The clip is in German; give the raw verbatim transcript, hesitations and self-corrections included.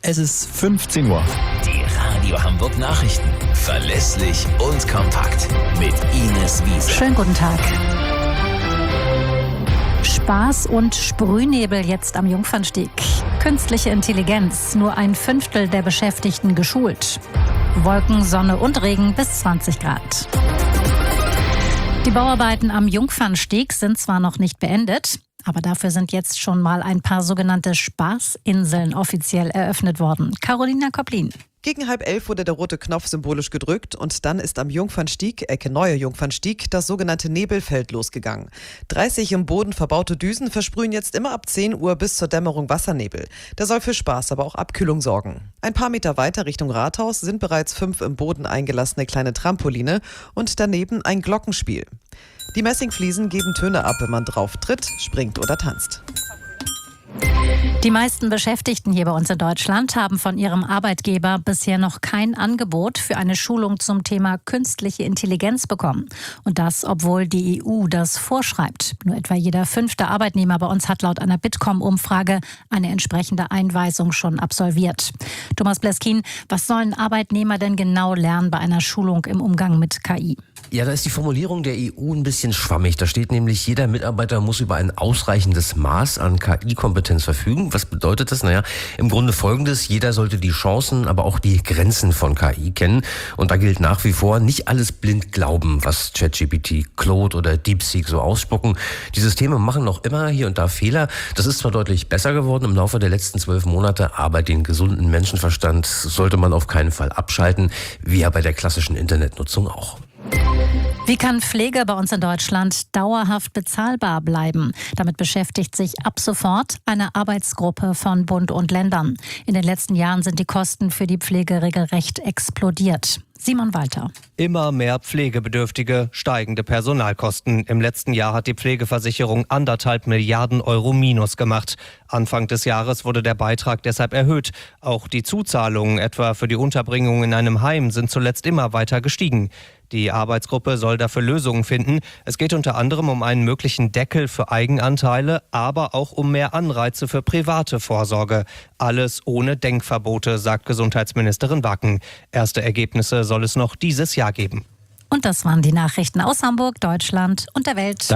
Es ist fünfzehn Uhr. Die Radio Hamburg Nachrichten. Verlässlich und kompakt. Mit Ines Wiese. Schönen guten Tag. Spaß und Sprühnebel jetzt am Jungfernstieg. Künstliche Intelligenz, nur ein Fünftel der Beschäftigten geschult. Wolken, Sonne und Regen bis zwanzig Grad. Die Bauarbeiten am Jungfernstieg sind zwar noch nicht beendet, aber dafür sind jetzt schon mal ein paar sogenannte Spaßinseln offiziell eröffnet worden. Carolina Koplin. Gegen halb elf wurde der rote Knopf symbolisch gedrückt und dann ist am Jungfernstieg, Ecke Neue Jungfernstieg, das sogenannte Nebelfeld losgegangen. dreißig im Boden verbaute Düsen versprühen jetzt immer ab zehn Uhr bis zur Dämmerung Wassernebel. Der soll für Spaß, aber auch Abkühlung sorgen. Ein paar Meter weiter Richtung Rathaus sind bereits fünf im Boden eingelassene kleine Trampoline und daneben ein Glockenspiel. Die Messingfliesen geben Töne ab, wenn man drauf tritt, springt oder tanzt. Die meisten Beschäftigten hier bei uns in Deutschland haben von ihrem Arbeitgeber bisher noch kein Angebot für eine Schulung zum Thema künstliche Intelligenz bekommen. Und das, obwohl die E U das vorschreibt. Nur etwa jeder fünfte Arbeitnehmer bei uns hat laut einer Bitkom-Umfrage eine entsprechende Einweisung schon absolviert. Thomas Bleskin, was sollen Arbeitnehmer denn genau lernen bei einer Schulung im Umgang mit K I? Ja, da ist die Formulierung der E U ein bisschen schwammig. Da steht nämlich, jeder Mitarbeiter muss über ein ausreichendes Maß an K I-Kompetenz verfügen. Was bedeutet das? Naja, im Grunde Folgendes. Jeder sollte die Chancen, aber auch die Grenzen von K I kennen. Und da gilt nach wie vor, nicht alles blind glauben, was ChatGPT, Claude oder DeepSeek so ausspucken. Die Systeme machen noch immer hier und da Fehler. Das ist zwar deutlich besser geworden im Laufe der letzten zwölf Monate, aber den gesunden Menschenverstand sollte man auf keinen Fall abschalten, wie ja bei der klassischen Internetnutzung auch. Wie kann Pflege bei uns in Deutschland dauerhaft bezahlbar bleiben? Damit beschäftigt sich ab sofort eine Arbeitsgruppe von Bund und Ländern. In den letzten Jahren sind die Kosten für die Pflege regelrecht explodiert. Simon Walter. Immer mehr Pflegebedürftige, steigende Personalkosten. Im letzten Jahr hat die Pflegeversicherung anderthalb Milliarden Euro Minus gemacht. Anfang des Jahres wurde der Beitrag deshalb erhöht. Auch die Zuzahlungen, etwa für die Unterbringung in einem Heim, sind zuletzt immer weiter gestiegen. Die Arbeitsgruppe soll dafür Lösungen finden. Es geht unter anderem um einen möglichen Deckel für Eigenanteile, aber auch um mehr Anreize für private Vorsorge. Alles ohne Denkverbote, sagt Gesundheitsministerin Wacken. Erste Ergebnisse soll es noch dieses Jahr geben. Und das waren die Nachrichten aus Hamburg, Deutschland und der Welt.